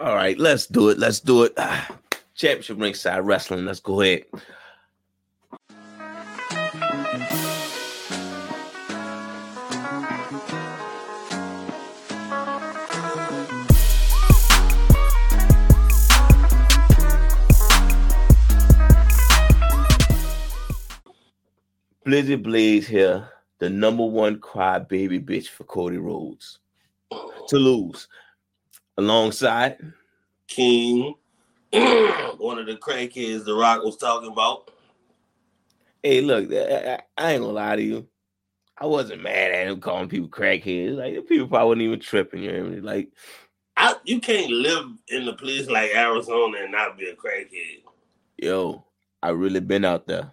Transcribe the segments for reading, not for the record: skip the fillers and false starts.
All right, let's do it. Let's do it. Championship Ringside Wrestling. Let's go ahead. Blizzard Blaze here, the number one crybaby bitch for Cody Rhodes to lose, alongside King, one of the crackheads The Rock was talking about. Hey, look, I ain't gonna lie to you. I wasn't mad at him calling people crackheads. Like, people probably wasn't even tripping. You know what I mean? Like, you can't live in a place like Arizona and not be a crackhead. Yo, I really been out there.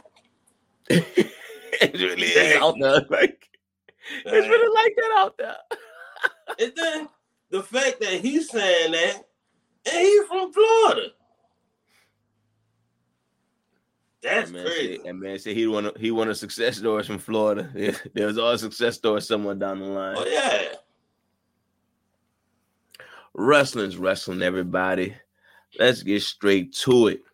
It really is out there. Like, it's really like that out there. And then the fact that he's saying that, and he's from Florida. That's crazy. That man said he wanted success stories from Florida. There was always success stories somewhere down the line. Oh yeah. Wrestling's wrestling, everybody. Let's get straight to it.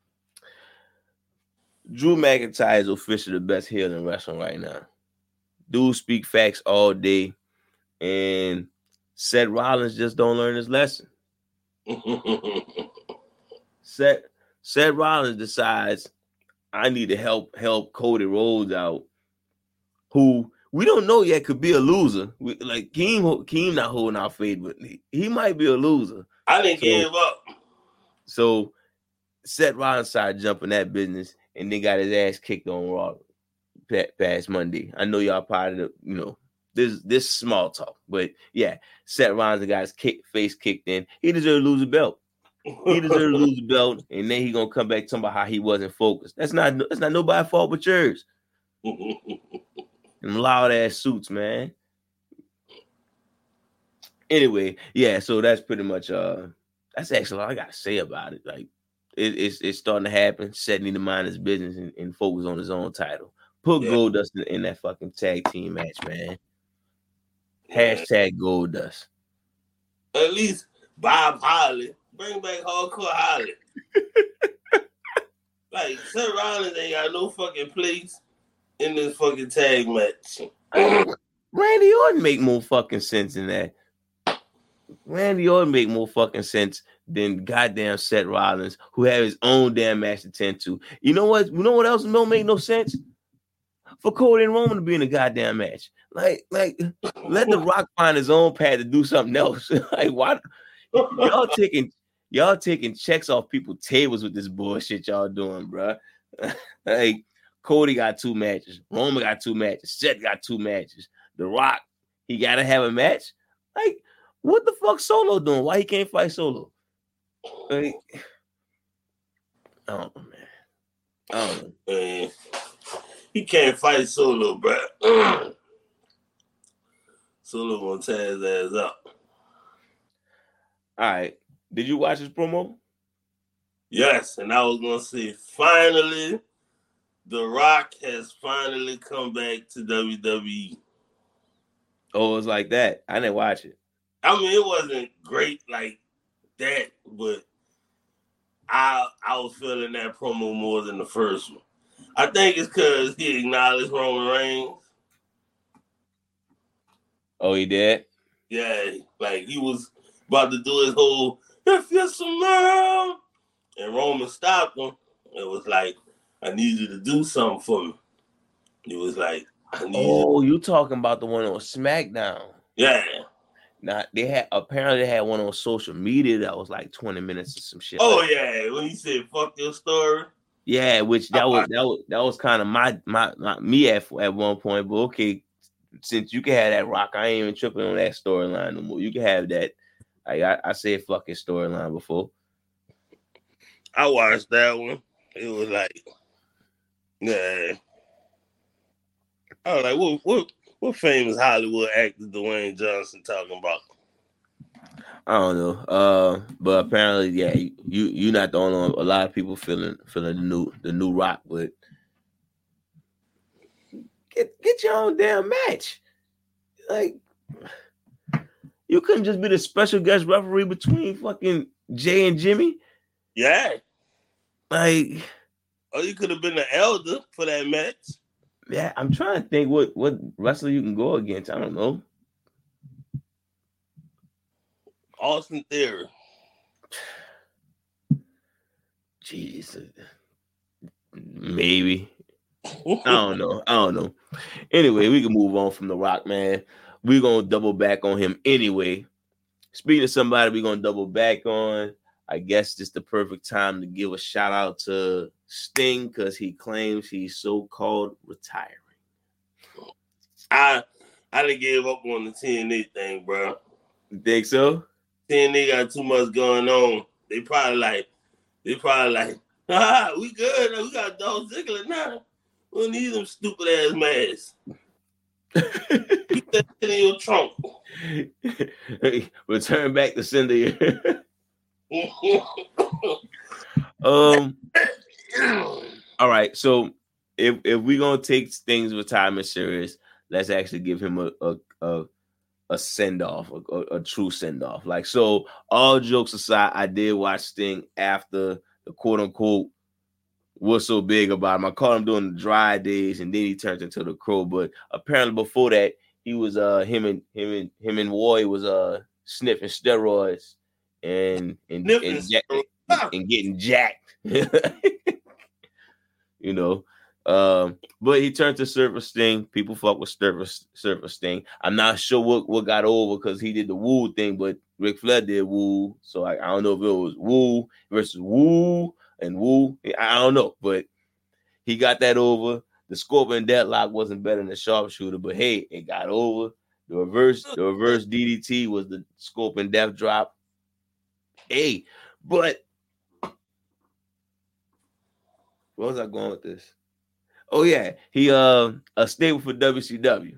Drew McIntyre is officially the best heel in wrestling right now. Dude speak facts all day, and Seth Rollins just don't learn his lesson. Seth Rollins decides, I need to help Cody Rhodes out, who we don't know yet could be a loser. Keem not holding our faith, but he might be a loser. I didn't give up. So Seth Rollins started jumping that business, and then got his ass kicked on Raw past Monday. I know y'all part of the, this small talk, but yeah, Seth Rollins got his face kicked in. He deserved to lose the belt. He deserved to lose the belt, and then he gonna come back talking about how he wasn't focused. That's not nobody's fault but yours. Them loud ass suits, man. Anyway, yeah, so that's pretty much that's actually all I gotta say about it. Like, it's starting to happen. Seth need to mind his business and focus on his own title. Put Goldust in that fucking tag team match, man. Hashtag Goldust. At least Bob Holly. Bring back Hardcore Holly. Like, Seth Rollins ain't got no fucking place in this fucking tag match. Randy Orton make more fucking sense than that. Randy Orton make more fucking sense than goddamn Seth Rollins, who had his own damn match to tend to. You know what? You know what else don't make no sense? For Cody and Roman to be in a goddamn match. Like, let The Rock find his own path to do something else. Like, why? Y'all taking checks off people's tables with this bullshit y'all doing, bro. Like, Cody got 2 matches. Roman got 2 matches. Seth got 2 matches. The Rock, he got to have a match? Like, what the fuck Solo doing? Why he can't fight Solo? Like, I don't know, man. I don't know. Man, he can't fight Solo, bro. Solo gonna tear his ass up. All right. Did you watch his promo? Yes, and I was gonna say, finally, The Rock has finally come back to WWE. Oh, it was like that. I didn't watch it. I mean, it wasn't great like that, but I was feeling that promo more than the first one. I think it's because he acknowledged Roman Reigns. Oh, he did? Yeah, like he was about to do his whole, if you're some and Roman stopped him. It was like, I need you to do something for me. He was like, I need you talking about the one on SmackDown. Yeah. Now, they had one on social media that was like 20 minutes or some shit. Oh, like yeah. When he said, fuck your story. Yeah, which that was kind of my me at one point. But okay, since you can have that Rock, I ain't even tripping on that storyline no more. You can have that. I said fucking storyline before. I watched that one. It was like, yeah. I was like, what famous Hollywood actor Dwayne Johnson talking about? I don't know. But apparently, yeah, you're not the only one. A lot of people feeling the new Rock, but get your own damn match. Like, You couldn't just be the special guest referee between fucking Jay and Jimmy. Yeah. Like, or you could have been the elder for that match. Yeah, I'm trying to think what wrestler you can go against. I don't know. Austin Theory. Jesus. Maybe. I don't know. Anyway, we can move on from The Rock, man. We're going to double back on him anyway. Speaking of somebody we're going to double back on, I guess it's the perfect time to give a shout out to Sting because he claims he's so-called retiring. I done gave up on the TNA thing, bro. You think so? TNA got too much going on. They probably like, we good. We got Dolph Ziggler now. We don't need them stupid ass masks. Keep that shit in your trunk. Return back to sender. All right. So if we're gonna take Sting's retirement serious, let's actually give him a send off, a true send off. Like, so all jokes aside, I did watch Sting after the quote unquote was so big about him. I caught him doing the dry days, and then he turned into the Crow. But apparently before that, he was him and Roy was sniffing steroids and getting jacked. You know. But he turned to Surfer Sting. People fuck with Surfer Sting. I'm not sure what got over because he did the Woo thing, but Ric Flair did Woo. So I don't know if it was Woo versus Woo and Woo. I don't know, but he got that over. The Scorpion Deadlock wasn't better than the Sharpshooter, but hey, it got over. The reverse DDT was the Scorpion Death Drop. Hey, but where was I going with this? Oh yeah, he a stable for WCW.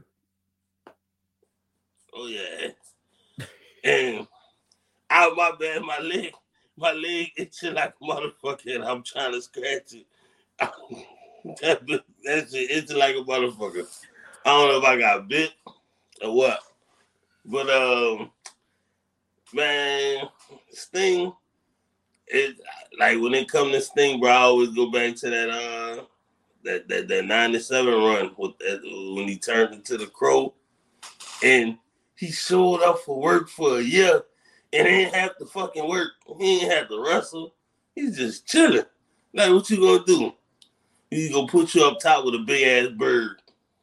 Oh yeah, and out my bad, my leg itching like a motherfucker, and I'm trying to scratch it. that shit itching like a motherfucker. I don't know if I got bit or what, but man, Sting. It like when it comes to Sting, bro, I always go back to that 97 run with that, when he turned into the Crow, and he showed up for work for a year and he didn't have to fucking work. He didn't have to wrestle. He's just chilling. Like, what you gonna do? He's gonna put you up top with a big ass bird.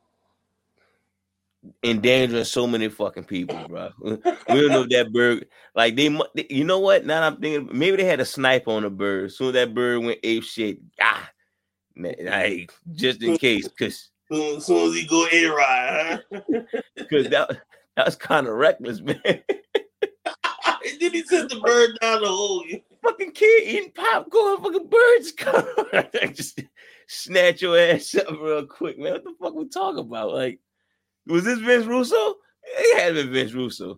Endangering so many fucking people, bro. We don't know if that bird, like you know what? Now I'm thinking maybe they had a sniper on the bird. As soon as that bird went ape shit, like, just in case, because as soon as he go A-Ride, huh? Because that was kind of reckless, man. And then he sent the bird down the hole. Fucking kid eating popcorn, fucking birds come. Just snatch your ass up real quick, man. What the fuck we talking about? Like, was this Vince Russo? It had been Vince Russo.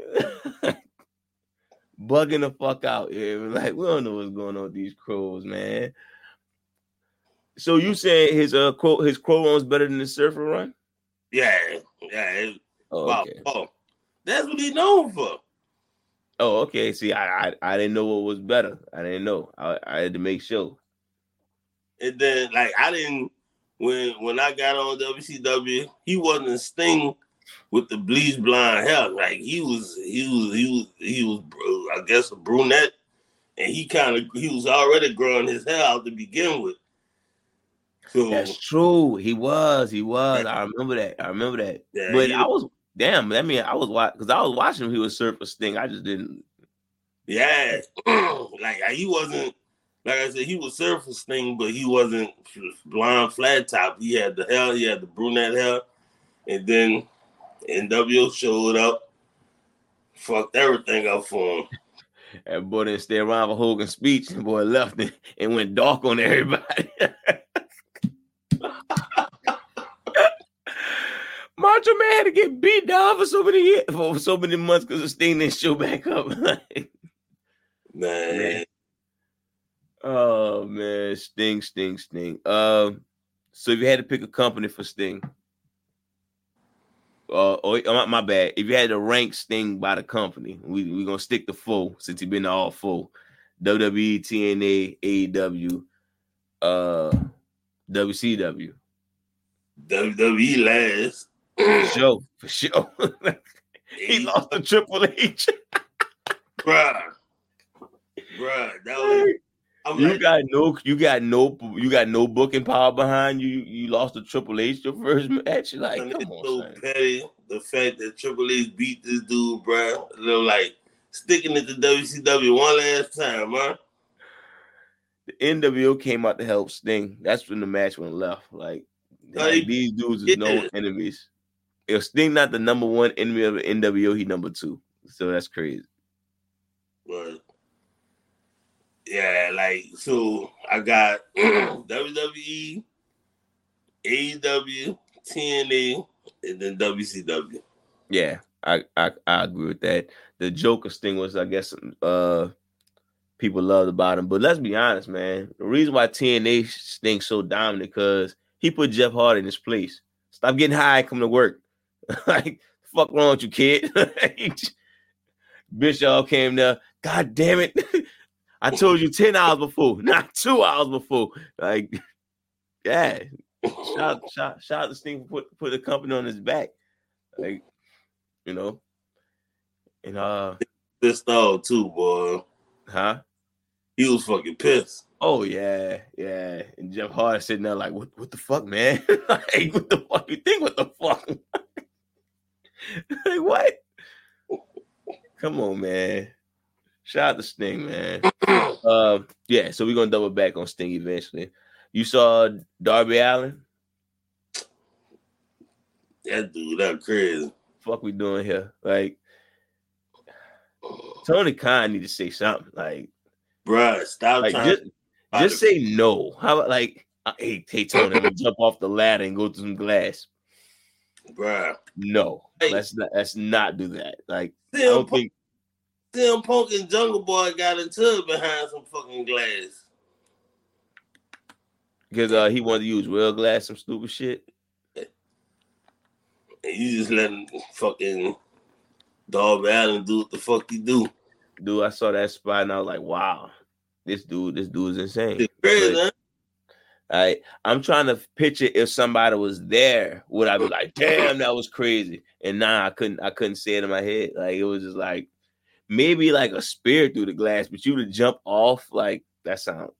Bugging the fuck out. Yeah, like, we don't know what's going on with these crows, man. So you saying his crow run's better than the Surfer run? Yeah. Okay. That's what he's known for. Oh, okay. See, I didn't know what was better. I didn't know. I had to make sure. And then, like, I didn't when I got on WCW, he wasn't Sting with the bleach blonde hair. Like, he was I guess a brunette, and he was already growing his hair out to begin with. So that's true. He was. I remember that. Yeah, but I was damn. I mean, I was watching him. He was Surfer Sting. I just didn't. Yeah, like he wasn't. Like I said, he was Surfer Sting, but he wasn't blonde flat top. He had the hair. He had the brunette hair, and then NWO showed up, fucked everything up for him. That boy didn't stay around for Hogan's speech. The boy left and went dark on everybody. Macho Man had to get beat down for so many months because of Sting didn't show back up. Man. Oh man, Sting. So if you had to pick a company for Sting, my bad. If you had to rank Sting by the company, we gonna stick to full since he been to all full. WWE, TNA, AEW, WCW. WWE last. For sure. He lost to Triple H. Bruh. That was you got no booking power behind you. You lost to Triple H your first match. Like, come on, so son. petty. The fact that Triple H beat this dude, bro. Like sticking it to WCW one last time, man. The NWO came out to help Sting. That's when the match went left. Like these dudes is no enemies. If Sting not the number one enemy of the NWO, he number two. So that's crazy. But yeah, like so I got WWE, AEW, TNA, and then WCW. Yeah, I agree with that. The Joker Sting was, I guess, people loved about him. But let's be honest, man. The reason why TNA Sting's so dominant because he put Jeff Hardy in his place. Stop getting high and come to work. Like, fuck wrong with you, kid? Bischoff came there. God damn it. I told you 10 hours before, not 2 hours before. Like, yeah. Shout out to Sting for put the company on his back. Like, you know. And pissed off too, boy. Huh? He was fucking pissed. Oh yeah. And Jeff Hardy sitting there like, what the fuck, man? Like, what the fuck you think? What the fuck? Like, what? Come on, man. Shout out to Sting, man. Yeah, so we're gonna double back on Sting eventually. You saw Darby Allin? That dude, that crazy. Fuck we doing here? Like, Tony Khan need to say something. Like, bruh, stop like trying. Just say no. How about like, hey Tony, I'm gonna jump off the ladder and go through some glass. Bruh. No, hey, let's not do that. Like, CM Punk and Jungle Boy got into it behind some fucking glass. Because he wanted to use real glass, some stupid shit. And you just letting fucking Darby Allin do what the fuck he do. Dude, I saw that spot and I was like, wow, this dude is insane. It's crazy, man. I'm trying to picture if somebody was there, would I be like, damn, that was crazy? And nah, I couldn't say it in my head. Like, it was just like maybe like a spear through the glass, but you to jump off, like, that sound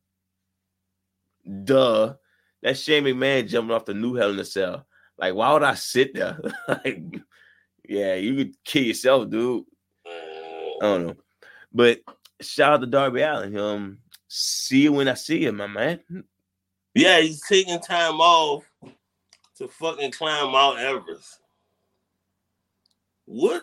duh. That's Shane McMahon jumping off the new Hell in a Cell. Like, why would I sit there? Like, yeah, you could kill yourself, dude. I don't know. But shout out to Darby Allin. See you when I see you, my man. Yeah, he's taking time off to fucking climb Mount Everest. What?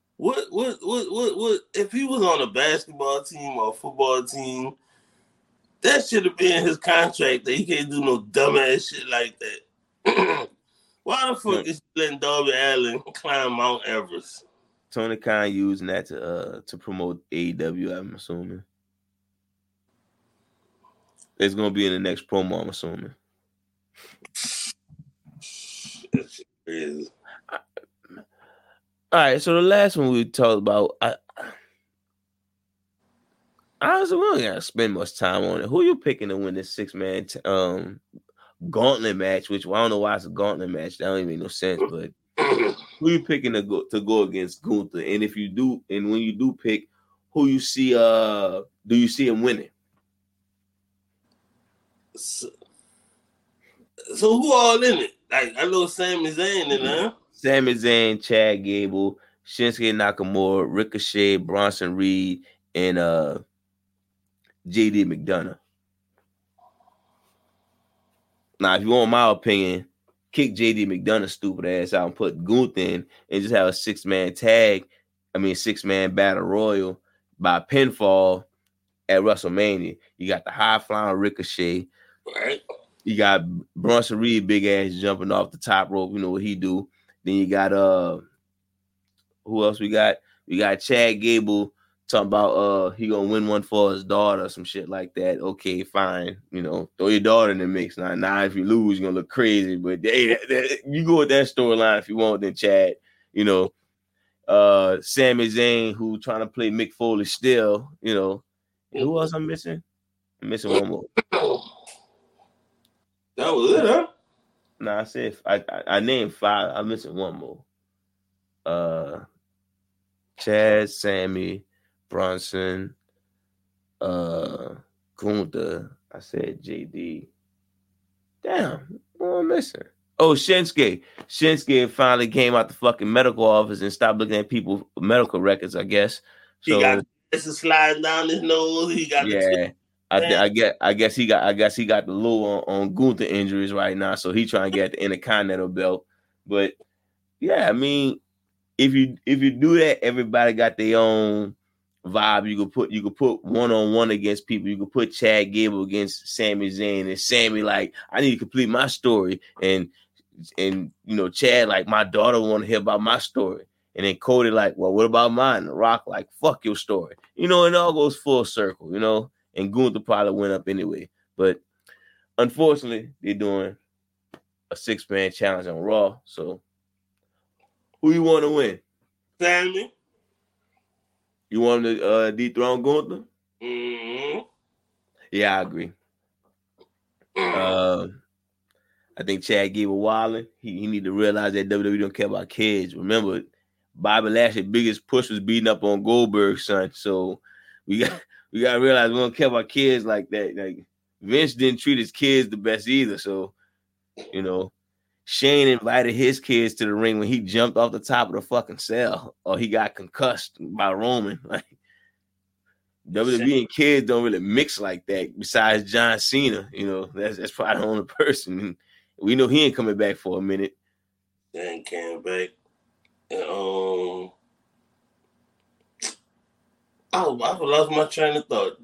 If he was on a basketball team or a football team, that should have been his contract that he can't do no dumbass shit like that. Why the fuck is he letting Darby Allin climb Mount Everest? Tony Khan using that to promote AEW, I'm assuming. It's gonna be in the next promo, I'm assuming. All right, so the last one we talked about, honestly, we don't gotta spend much time on it. Who you picking to win this 6-man gauntlet match? Which, well, I don't know why it's a gauntlet match. That don't even make no sense. But who you picking to go against Gunther? And if you do, and when you do pick, who you see? Do you see him winning? So who all in it? Like, I know Sami Zayn in there. Sami Zayn, Chad Gable, Shinsuke Nakamura, Ricochet, Bronson Reed, and JD McDonough. Now, if you want my opinion, kick JD McDonough's stupid ass out and put Gunther in and just have a 6-man battle royal by pinfall at WrestleMania. You got the high flying Ricochet. Right. You got Bronson Reed, big ass jumping off the top rope. You know what he do. Then you got who else we got? We got Chad Gable talking about he gonna win one for his daughter, some shit like that. Okay, fine. You know, throw your daughter in the mix. Now if you lose, you're gonna look crazy. But hey, you go with that storyline if you want, then Chad. you know, Sami Zayn, who trying to play Mick Foley still, you know. Who else I'm missing? I'm missing one more. That was it, huh? Nah, I said I named 5. I'm missing one more. Chad, Sammy, Bronson, Gunther. I said JD. Damn, what am I missing? Oh, Shinsuke. Shinsuke finally came out the fucking medical office and stopped looking at people's medical records, I guess. So he got this sliding down his nose. He got I guess he got the low on Gunther injuries right now, so he trying to get the Intercontinental belt. But yeah, I mean, if you do that, everybody got their own vibe. You could put 1-on-1 against people. You could put Chad Gable against Sami Zayn, and Sami like, I need to complete my story, and you know, Chad like, my daughter want to hear about my story, and then Cody like, well, what about mine? The Rock like, fuck your story, you know, and it all goes full circle, you know. And Gunther probably went up anyway, but unfortunately, they're doing a 6-man challenge on Raw. So, who you want to win? Sami. You want him to dethrone Gunther? Mm-hmm. Yeah, I agree. I think Chad Gable wilding. He need to realize that WWE don't care about kids. Remember, Bobby Lashley's biggest push was beating up on Goldberg's son. So we gotta realize we don't care about kids like that. Like Vince didn't treat his kids the best either. So, you know, Shane invited his kids to the ring when he jumped off the top of the fucking cell, or he got concussed by Roman. Like WWE and kids don't really mix like that. Besides John Cena, you know, that's probably the only person. We know he ain't coming back for a minute. Then came back. And, I lost my train of thought.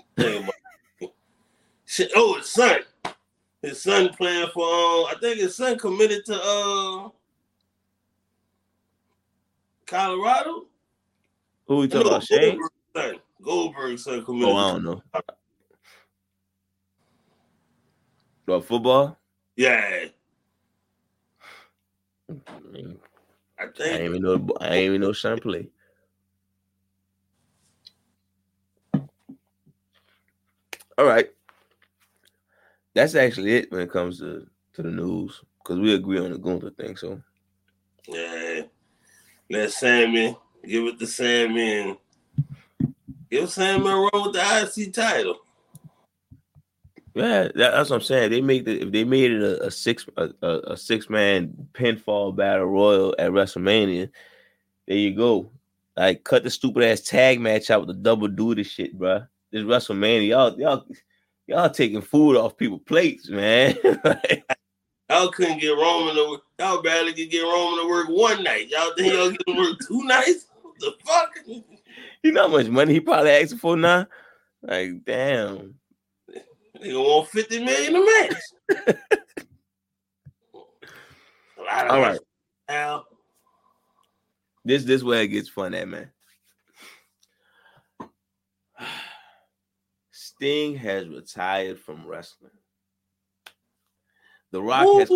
Oh, his son. His son playing for, I think his son committed to Colorado. Who we talking about, Shane? Goldberg's son committed. Oh, I don't know. What, football? Yeah. I ain't even know son play. All right. That's actually it when it comes to the news, because we agree on the Gunther thing. So yeah, let Sami give it to Sami and give Sami a run with the IC title. Yeah, that's what I'm saying. If they made it a 6-man pinfall battle royal at WrestleMania, there you go. Like, cut the stupid ass tag match out with the double duty shit, bro. This WrestleMania, y'all taking food off people's plates, man. Y'all couldn't get Roman to work. Y'all barely could get Roman to work one night. Y'all think y'all get him work 2 nights? What the fuck? You know how much money he probably asking for now? Like, damn. They gonna want $50 million a match. All right. This where it gets fun at, man. Sting has retired from wrestling. The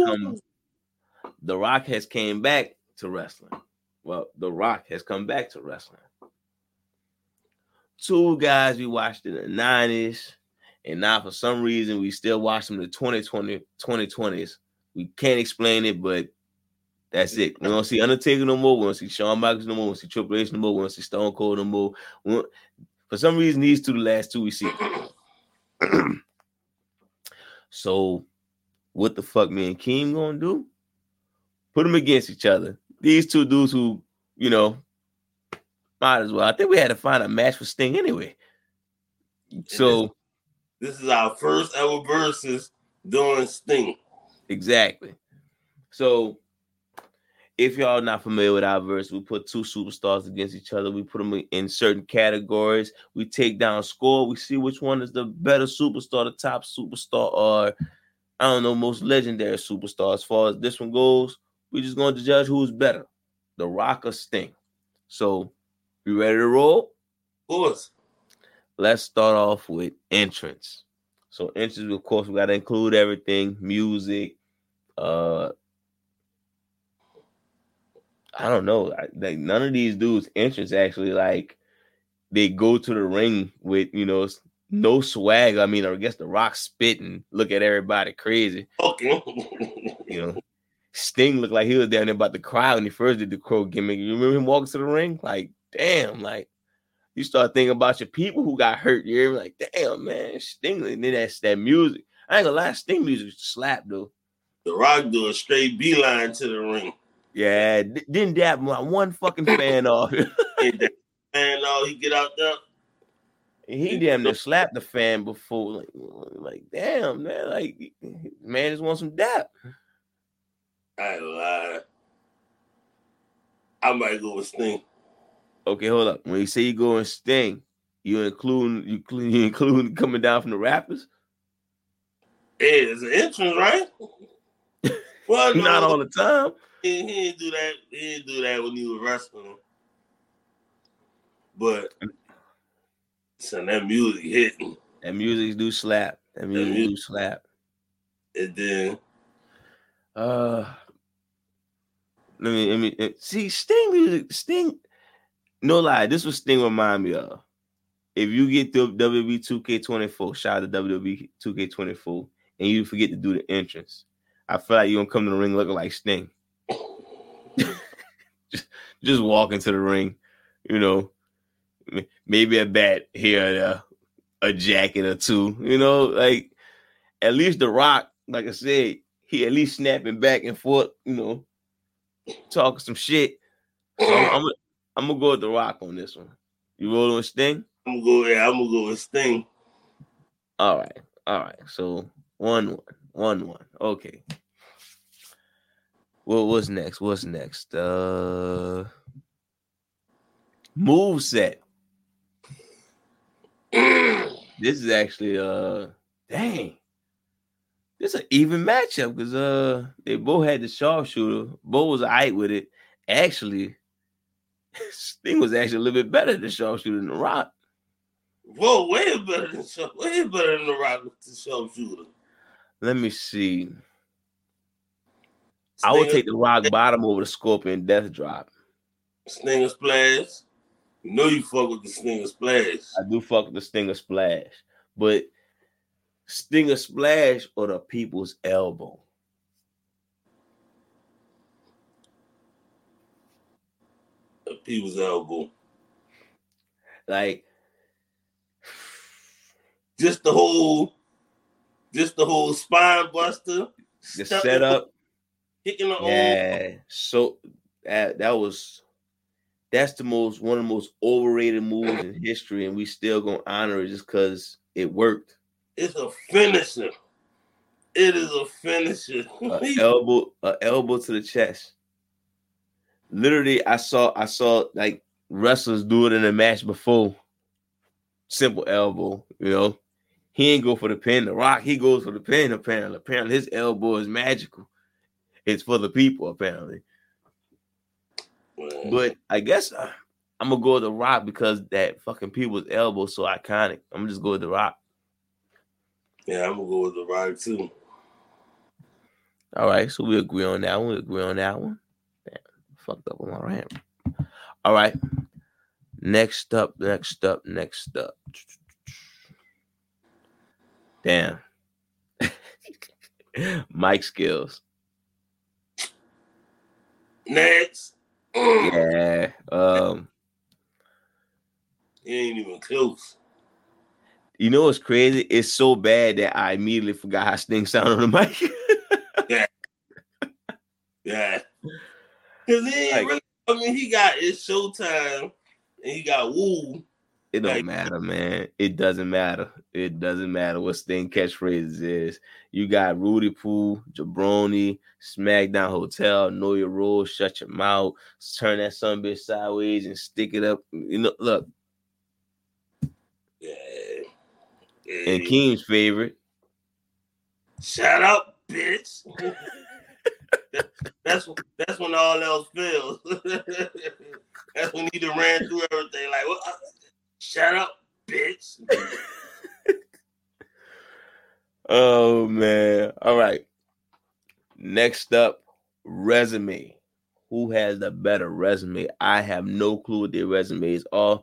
Rock has came back to wrestling. Well, The Rock has come back to wrestling. 2 guys we watched in the 90s, and now for some reason we still watch them in the 2020s. We can't explain it, but that's it. We don't see Undertaker no more. We don't see Shawn Michaels no more. We don't see Triple H no more. We don't see Stone Cold no more. For some reason, these 2, the last 2 we see. So, what the fuck me and Keem gonna do? Put them against each other. These 2 dudes who, you know, might as well. I think we had to find a match for Sting anyway. So, this is our first ever versus doing Sting. Exactly. So, if y'all not familiar with our verse, we put 2 superstars against each other. We put them in certain categories. We take down score. We see which one is the better superstar, the top superstar, or I don't know, most legendary superstar. As far as this one goes, we're just going to judge who's better, The Rock or Sting. So, you ready to roll? Of course. Let's start off with entrance. So, entrance, of course, we got to include everything: music, I don't know. Like none of these dudes' entrance actually like they go to the ring with no swag. I mean, I guess The Rock spitting, look at everybody crazy. Okay. Sting looked like he was down there about to cry when he first did the Crow gimmick. You remember him walking to the ring? Like, damn, like you start thinking about your people who got hurt. You're like, damn, man, Sting. And then that's that music. I ain't gonna lie, Sting music slap though. The Rock do a straight beeline to the ring. Yeah, didn't dab my one fucking fan off. And he get out there. He damn near slapped the fan before. Like damn, man. Like, man just wants some dap. I ain't lie. I might go with Sting. Okay, hold up. When you say you go and Sting, you include coming down from the Raptors? Yeah, it's an entrance, right? Well, no, not all the time. He didn't do that. He didn't do that when he was wrestling. But so that music hitting. That music do slap. That music do slap. And then let me see Sting music. Sting, no lie, this was Sting remind me of. If you get the WWE 2K24, shout out to WWE 2K24, and you forget to do the entrance, I feel like you're gonna come to the ring looking like Sting. just walk into the ring, maybe a bat here or there, a jacket or two, like at least The Rock, like I said, he at least snapping back and forth, talking some shit. So I'm gonna go with The Rock on this one. You rolling with Sting? I'm gonna go with Sting. All right. So 1-1. Okay. Well, what's next? Moveset. This is actually dang. This is an even matchup because they both had the sharpshooter. Bo was alright with it. Actually, Sting was actually a little bit better than sharpshooter than The Rock. Whoa, way better than The Rock with the sharpshooter. Let me see. I would take the Rock bottom over the Scorpion Death Drop. Stinger Splash. You know you fuck with the Stinger Splash. I do fuck with the Stinger Splash. But Stinger Splash or the People's Elbow? The People's Elbow. Like just the whole spine buster. The setup. Kicking the yeah. So that's one of the most overrated moves in history, and we still gonna honor it just because it worked. It's a finisher. It is a finisher. elbow to the chest. Literally, I saw like wrestlers do it in a match before. Simple elbow, He ain't go for the pin. The Rock, he goes for the pin, apparently. Apparently, his elbow is magical. It's for the people, apparently. But I guess I'm going to go with The Rock because that fucking People's Elbow is so iconic. I'm going to just go with The Rock. Yeah, I'm going to go with The Rock, too. All right, so we agree on that one. Damn, fucked up on my rant. All right. Next up. Damn. Mike Skills. Next. Yeah. He ain't even close. You know what's crazy? It's so bad that I immediately forgot how Sting sounded on the mic. Yeah. Because he ain't really, he got his Showtime and he got Woo. It don't matter, man. It doesn't matter. It doesn't matter what Sting catchphrases is. You got Rudy Poo, Jabroni, SmackDown Hotel, Know Your Role, Shut Your Mouth, turn that sumbitch sideways and stick it up. Look. Yeah. And Keem's favorite. Shut up, bitch. That's when all else fails. That's when he done ran through everything. Like, what? Shut up, bitch. Oh, man. All right. Next up, resume. who has the better resume. I have no clue what their resumes are.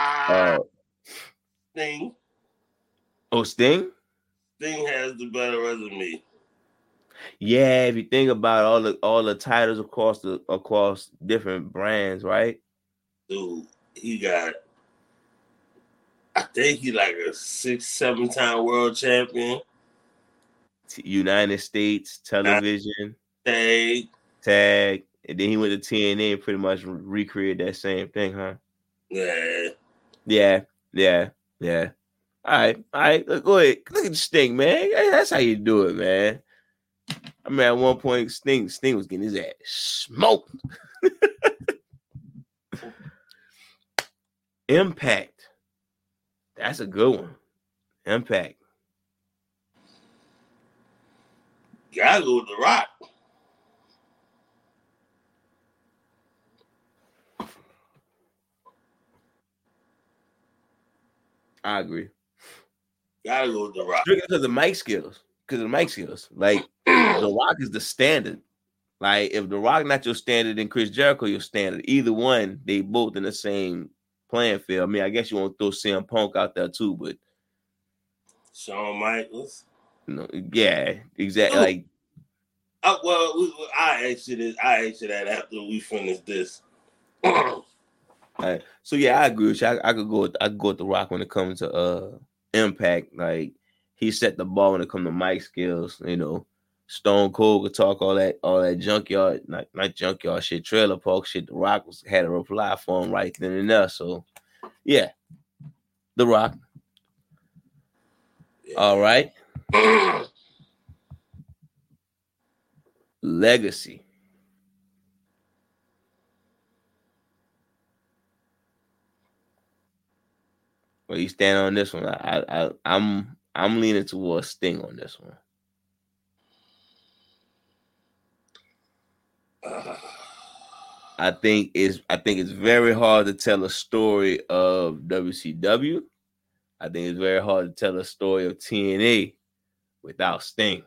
Sting. Oh, Sting? Sting has the better resume. Yeah, if you think about all the titles across different brands, right? Dude, he got, I think he like a 6-7 time world champion. United States television, tag, and then he went to TNA and pretty much recreated that same thing, huh? Yeah. Yeah. All right. Go ahead. Look at Sting, man. That's how you do it, man. I mean, at one point, Sting was getting his ass smoked. Impact. That's a good one. Impact. Gotta go with The Rock. I agree. Gotta go with The Rock. Because of the mic skills. Like, The Rock is the standard. Like, if The Rock not your standard, then Chris Jericho your standard. Either one, they both in the same playing field. I mean, I guess you want to throw CM Punk out there too, but Shawn Michaels. No, yeah, exactly. Like, I asked you that after we finish this. So yeah, I agree with you. I could go with The Rock when it comes to Impact. Like, he set the ball when it comes to mic skills. You know, Stone Cold could talk all that junkyard, not junkyard shit, trailer park shit. The Rock had a reply for him right then and there. So yeah, The Rock. Yeah. All right. Legacy. Where you stand on this one? I'm leaning towards Sting on this one. I think it's very hard to tell a story of WCW. I think it's very hard to tell a story of TNA without Sting.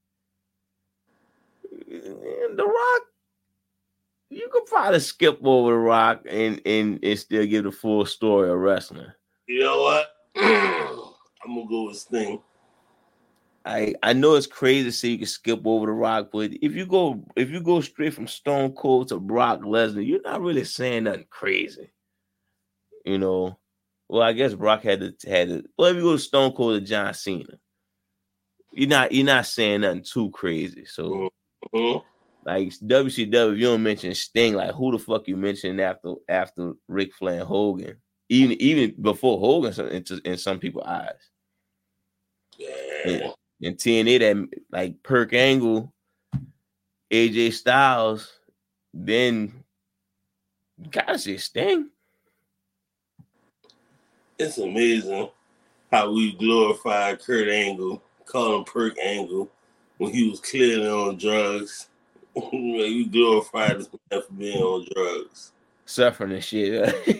And The Rock, you could probably skip over The Rock and still give the full story of wrestling. You know what? I'm gonna go with Sting. I know it's crazy to say you can skip over The Rock, but if you go straight from Stone Cold to Brock Lesnar, you're not really saying nothing crazy. You know, well, I guess Brock had to. Well, if you go to Stone Cold to John Cena, you're not saying nothing too crazy. So, like WCW, you don't mention Sting. Like, who the fuck you mentioning after Ric Flair and Hogan? Even before Hogan, in some people's eyes. Yeah. And TNA, that like Perk Angle, AJ Styles, then you gotta say Sting. It's amazing how we glorified Kurt Angle, call him Perk Angle, when he was clearly on drugs. We glorified this man for being on drugs. Suffering and shit.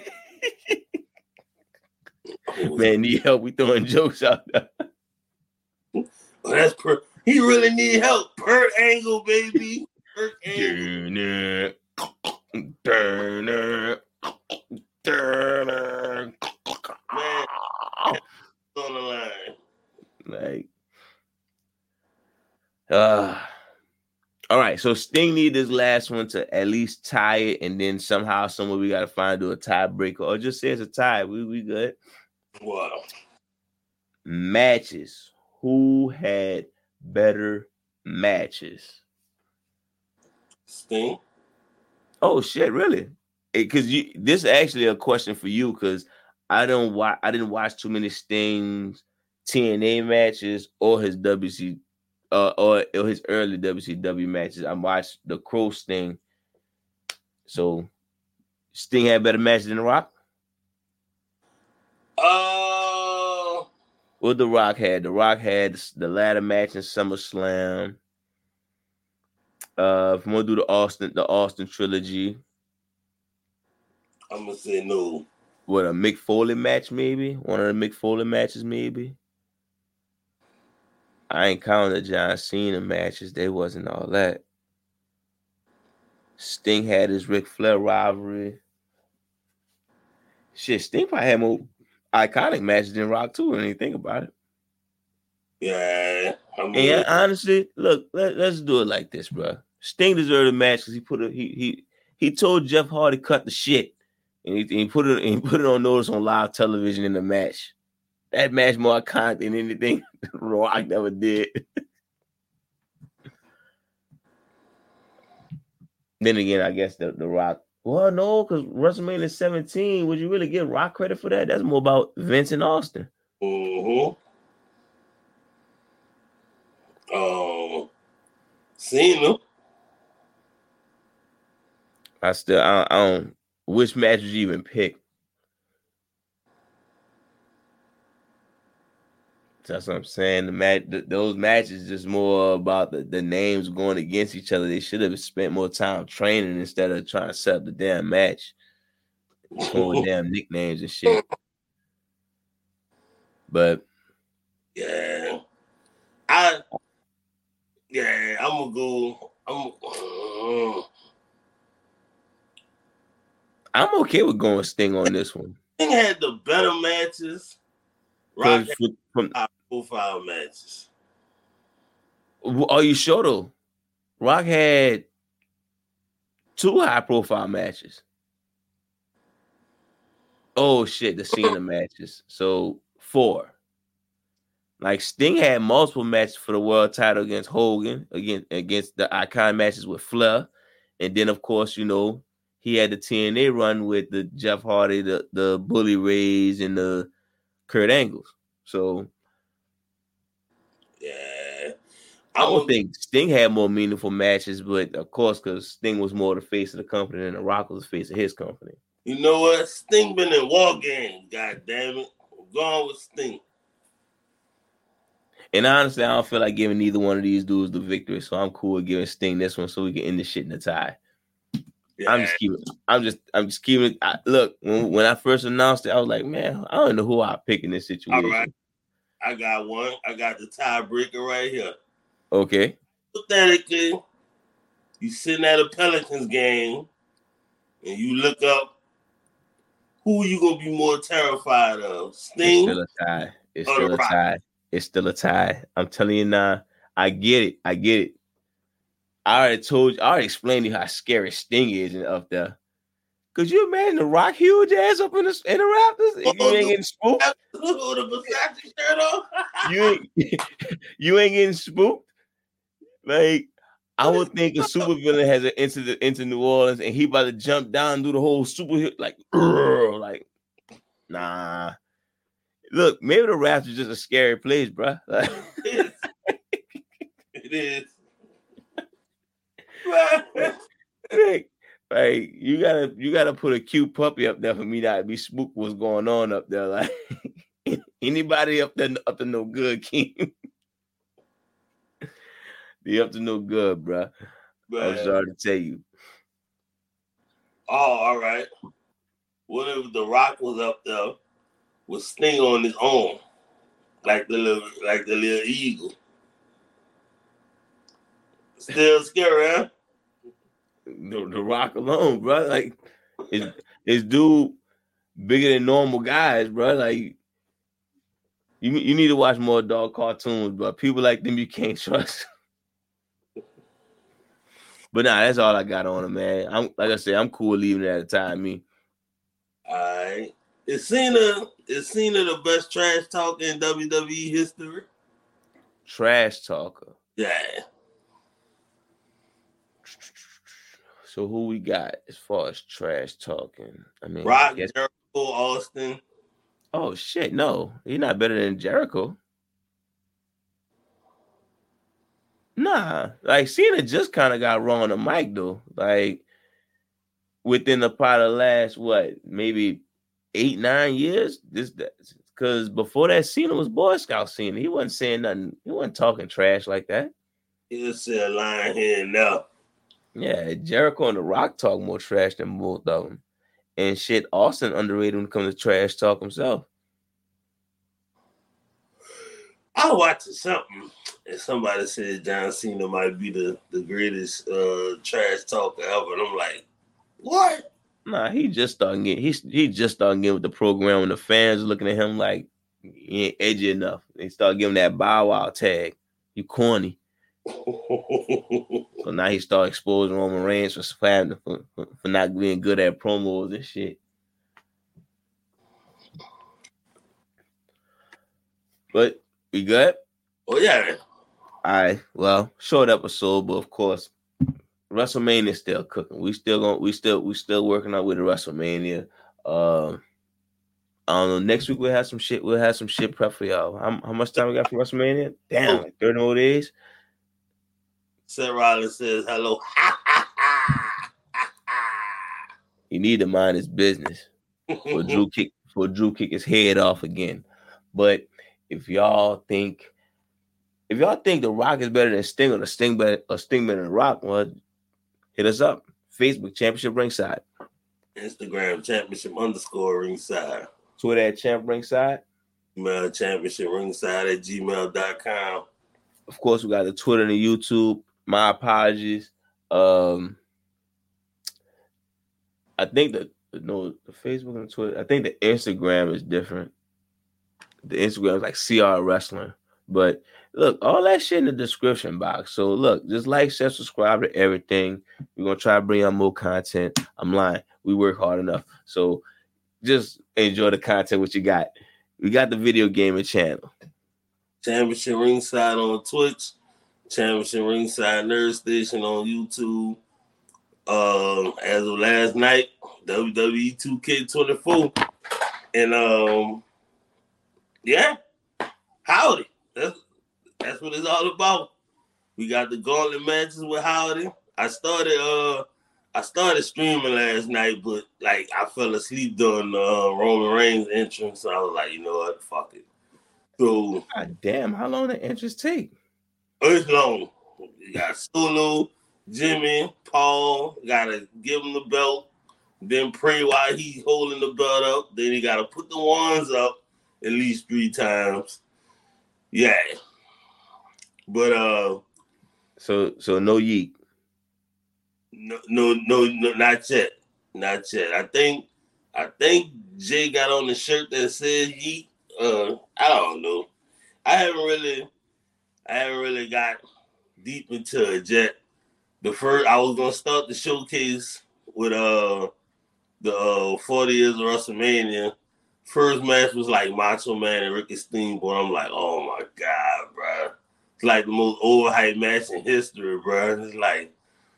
Man, need help. We throwing jokes out there. Oh, that's he really need help. Perk Angle, baby. Perk Angle. Man, on the line. Like, all right. So Sting need this last one to at least tie it, and then somehow, somewhere we gotta find a tiebreaker, or just say it's a tie. We good. Wow. Matches. Who had better matches? Sting. Oh shit! Really? Because this is actually a question for you, because I didn't watch too many Sting's TNA matches or his or his early WCW matches. I watched the Crow Sting. So Sting had better matches than The Rock? What The Rock had? The Rock had the ladder match in SummerSlam. If I'm gonna do the Austin trilogy, I'm gonna say no. What, a Mick Foley match, maybe? One of the Mick Foley matches, maybe? I ain't counting the John Cena matches. They wasn't all that. Sting had his Ric Flair rivalry. Shit, Sting probably had more iconic matches than Rock too. When you think about it. Yeah, I mean, And honestly, look, let's do it like this, bro. Sting deserved a match because he told Jeff Hardy cut the shit, and he put it on notice on live television in the match. That match more iconic than anything Rock ever did. Then again, I guess the Rock. Well, no, because WrestleMania 17, would you really give Rock credit for that? That's more about Vince and Austin. Cena. I don't. Which match would you even pick? That's what I'm saying. Those matches just more about the names going against each other. They should have spent more time training instead of trying to set up the damn match. With damn nicknames and shit. But yeah, I'm gonna go. I'm okay with going Sting on this one. Sting had the better matches. Rock had high-profile matches. Are you sure though? Rock had 2 high-profile matches. Oh shit, the Cena matches. So 4. Like Sting had multiple matches for the world title against Hogan, against the icon matches with Flair, and then of course he had the TNA run with the Jeff Hardy, the Bully Rays, and the Kurt Angles. So yeah, I don't think Sting had more meaningful matches, but of course, because Sting was more the face of the company than the Rock was the face of his company. You know what? Sting been in War Games, god damn it. I'm going with Sting. And honestly, I don't feel like giving neither one of these dudes the victory, so I'm cool with giving Sting this one so we can end this shit in a tie. Yeah. I'm just keeping it. Look, when I first announced it, I was like, man, I don't know who I'll pick in this situation. All right. I got one. I got the tiebreaker right here. Okay. Hypothetically, you sitting at a Pelicans game and you look up who you gonna be more terrified of? Sting? It's still a tie. It's still a tie. I'm telling you now. I get it. I already explained to you how scary Sting is up there. Could you imagine the Rock huge ass up in the Raptors? You ain't getting spooked. you ain't getting spooked. Like, I would think a supervillain has an incident into New Orleans and he about to jump down and do the whole super like nah. Look, maybe the Raptors just a scary place, bro. Like, it is. Like you gotta put a cute puppy up there for me not to be spooked what's going on up there. Like anybody up there up to no good, King. They up to no good, bro. I'm sorry to tell you. Oh, all right. What if the Rock was up there with Sting on his own, like the little eagle? Still scary, huh? The Rock alone, bro. Like his dude bigger than normal guys, bro. Like you need to watch more dog cartoons, bro. People like them you can't trust. But nah, that's all I got on him, man. I'm cool with leaving it at a time. Me. All right. Is Cena the best trash talker in WWE history? Trash talker. Yeah. So who we got as far as trash talking? I mean, Rock, Jericho, Austin. Oh shit, no, he's not better than Jericho. Nah, like Cena just kind of got wrong on the mic though. Like within the part of the last maybe 8-9 years. Because before that, Cena was Boy Scout Cena. He wasn't saying nothing. He wasn't talking trash like that. He just said a line here and there. Yeah, Jericho and The Rock talk more trash than both of them. And shit, Austin underrated when it comes to trash talk himself. I was watching something, and somebody said John Cena might be the greatest trash talker ever, and I'm like, what? Nah, he just starting getting he just starting getting with the program, and the fans looking at him like he ain't edgy enough. They start giving that Bow Wow tag. You corny. So now he start exposing Roman Reigns for not being good at promos and shit. But we good? Oh yeah. All right. Well, short episode, but of course, WrestleMania is still cooking. We still working out with the WrestleMania. I don't know. Next week we'll have some shit. We'll have some shit prep for y'all. How much time we got for WrestleMania? Damn, like 30 more days. Seth Rollins says hello. You need to mind his business for Drew kick his head off again. But if y'all think The Rock is better than Sting, or Sting better than The Rock, well, hit us up. Facebook Championship Ringside. Instagram Championship_Ringside. Twitter at Champ Ringside. Email ChampionshipRingside@gmail.com. Of course, we got the Twitter and the YouTube. My apologies. I think the Facebook and Twitter. I think the Instagram is different. The Instagram is like CR Wrestling. But look, all that shit in the description box. So look, just like, share, subscribe to everything. We're gonna try to bring out more content. I'm lying. We work hard enough. So just enjoy the content what you got. We got the video gaming channel. Championship Ringside on Twitch. Championship Ringside Nerd Station on YouTube. As of last night, WWE 2K24. And yeah, howdy. That's what it's all about. We got the gauntlet matches with Howdy. I started streaming last night, but like I fell asleep during the Roman Reigns entrance, so I was like, you know what, fuck it. So God damn, how long did the entrance take? It's long. You got Solo, Jimmy, Paul, gotta give him the belt, then pray while he's holding the belt up, then he gotta put the wands up at least 3 times. Yeah. But so no yeet. No, not yet. Not yet. I think Jay got on the shirt that says yeet. I don't know. I haven't really got deep into it yet. I was gonna start the showcase with the 40 years of WrestleMania. First match was like Macho Man and Ricky Steamboat. I'm like, oh my god, bro. It's like the most overhyped match in history, bro. It's like,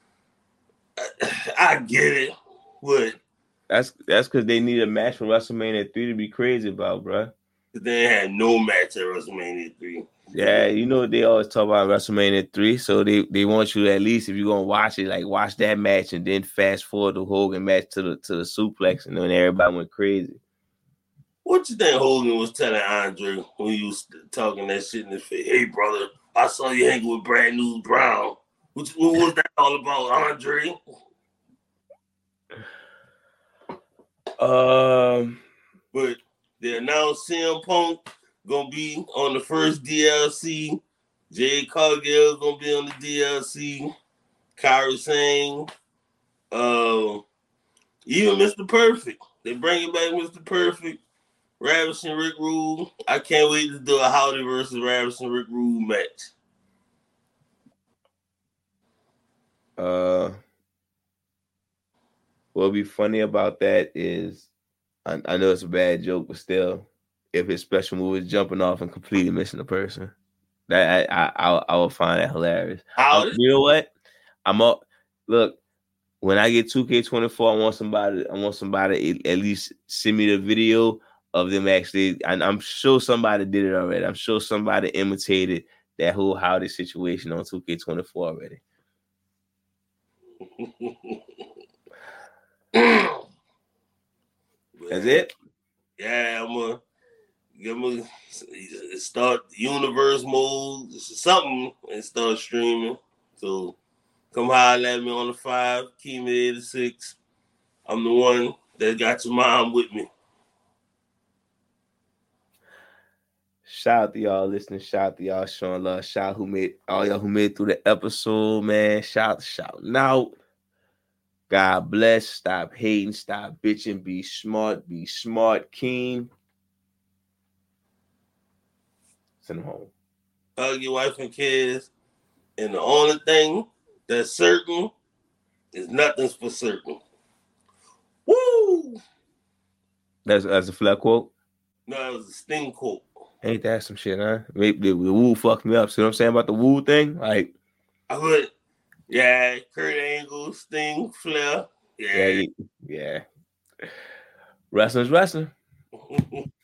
I get it, but that's because they need a match for WrestleMania 3 to be crazy about, bro. They had no match at WrestleMania 3. Yeah, you know they always talk about WrestleMania 3, so they want you to, at least if you're gonna watch it, like watch that match and then fast forward the Hogan match to the suplex, and then everybody went crazy. What you think Hogan was telling Andre when he was talking that shit in his face? Hey, brother, I saw you hanging with Brad News Brown. What was that all about, Andre? But they announced CM Punk gonna be on the first DLC. Jade Cargill gonna be on the DLC. Kyrie Sane, even Mr. Perfect. They bringing back Mr. Perfect. Ravishing Rick Rude. I can't wait to do a Howdy versus Ravishing Rick Rude match. What'll be funny about that is, I know it's a bad joke, but still, if his special move is jumping off and completely missing the person, that I will find that hilarious. You know what? Look, when I get 2K24, I want somebody at least send me the video of them actually. I'm sure somebody did it already. I'm sure somebody imitated that whole Howdy situation on 2K24 already. That's it? Yeah, I'm gonna start universe mode, something, and start streaming. So come holler at me on the 5, Keem86. I'm the one that got your mom with me. Shout out to y'all listening. Shout out to y'all showing love. Shout out who made all y'all who made it through the episode, man. Shout out. God bless. Stop hating. Stop bitching. Be smart. Be smart. Keen. Send them home. Hug your wife and kids. And the only thing that's certain is nothing's for certain. Woo! That's a flat quote. No, it was a Sting quote. Ain't that some shit, huh? Maybe the woo fucked me up. See what I'm saying about the woo thing? Like, I would, yeah, Kurt Angle, Sting, Flair. Yeah. Yeah. Wrestling's wrestling.